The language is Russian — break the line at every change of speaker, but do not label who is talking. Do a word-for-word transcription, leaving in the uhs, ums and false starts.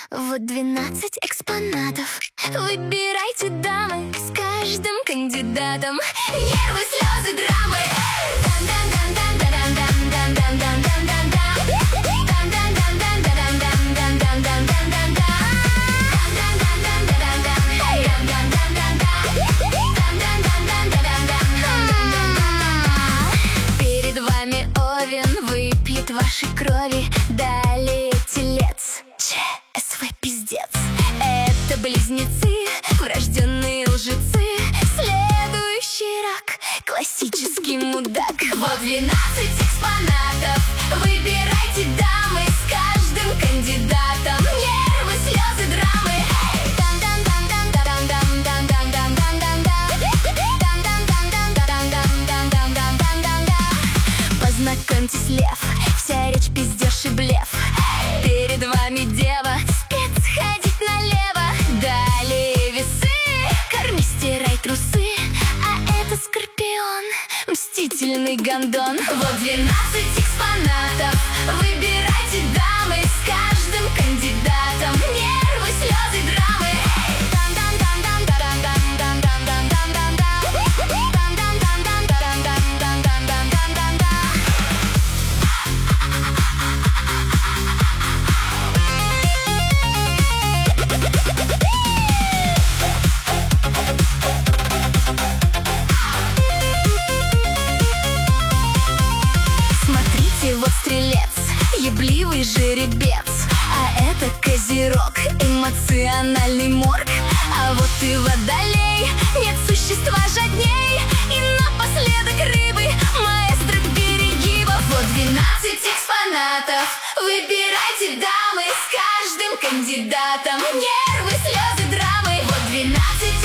Вот двенадцать экспонатов. Выбирайте, дамы, с каждым кандидатом. Нервы, слезы, драмы. Перед вами Овен выпьет вашей крови. Далее Телец, ЧСВ пиздец. Это близнецы, врожденные лжецы. Следующий рак, классический мудак. Вот двенадцать экспонатов. Выбирайте, дамы, с каждым кандидатом. Нервы, слезы, драмы. Познакомьтесь, лев, вся речь пиздеж и блеф. Перед вами дева, спец ходить налево. Далее весы, корми, стирай трусы. А это Скорпион, мстительный гондон. Вот двенадцать экспонатов. Выбирайте, дамы, с каждым кандидатом. Нервы, слезы, драмы. Вот Стрелец, ебливый жеребец. А это Козерог, эмоциональный морг. А вот и Водолей, нет существа жадней. И напоследок Рыбы, маэстро перегибов. Вот двенадцать экспонатов. Выбирайте, дамы, с каждым кандидатом. Нервы, слезы, драмы. Вот двенадцать